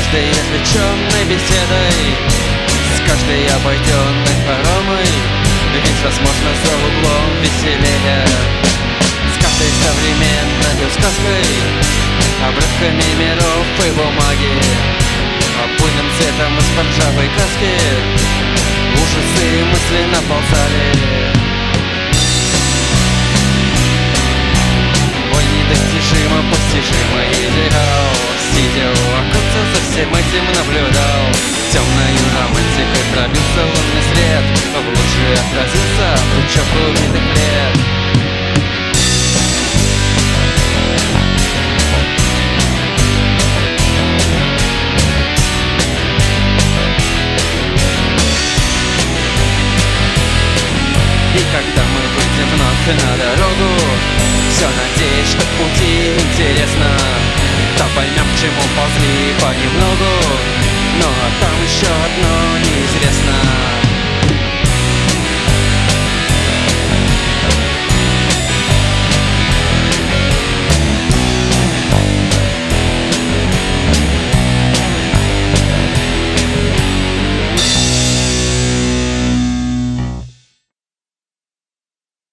каждой отвлеченной беседой, с каждой обойденной хоромой, ведь возможно за углом веселее. С каждой современной сказкой, обрывками миров и бумаги, буйным цветом из ржавой краски ужасы мысли наползали. Ой, недостижимо постижимый идеал, сидя у оконца, за всем этим наблюдал. Темною романтикой пробился лунный свет, в луче отразился пучок убитых лет. И когда мы выйдем вновь на дорогу, все надеюсь, что пути интересно, то поймем, к чему ползли понемногу. Но там еще одно не